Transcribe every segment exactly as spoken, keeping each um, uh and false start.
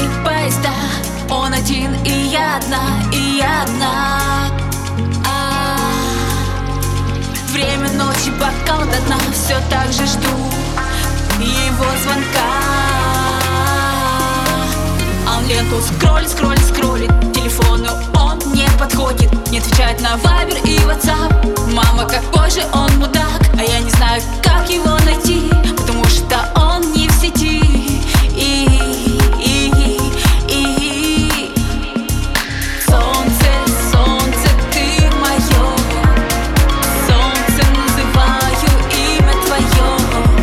эти поезда. Он один, и я одна, и я одна. А, время ночи, бокал до дна. Все так же жду его звонка. А он ленту скроллит, скроллит, скроллит. Телефону он не подходит, не отвечает на вайбер и ватсап. Мама, как позже, он мудак. А я не знаю, как его найти, потому что он не в сети. И, и, и, и. Солнце, солнце, ты мое. Солнце, называю имя твое.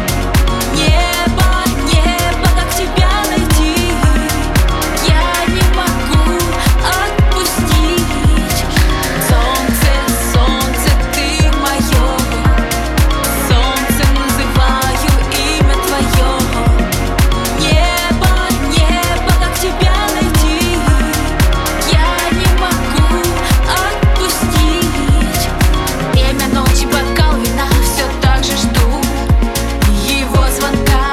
Небо, небо, как тебя найти? Я не могу отпустить. Солнце, солнце, ты мое. Солнце, называю имя твое. Небо, небо, как тебя найти? Я не могу отпустить. Время ночи, бокал вина. Все так же жду его звонка.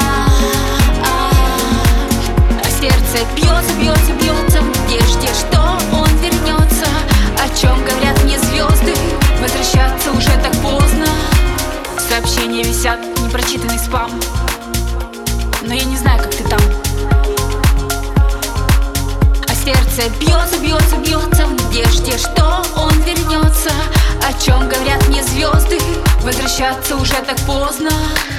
А сердце бьется, бьется, бьется в надежде, что он вернется. О чем говорят мне звезды? Возвращаться уже так поздно. Сообщения висят, непрочитанный спам. Но я не знаю, как ты там. А сердце бьется, бьется, бьется в надежде, что он вернется. О чем говорят мне звезды? Возвращаться уже так поздно.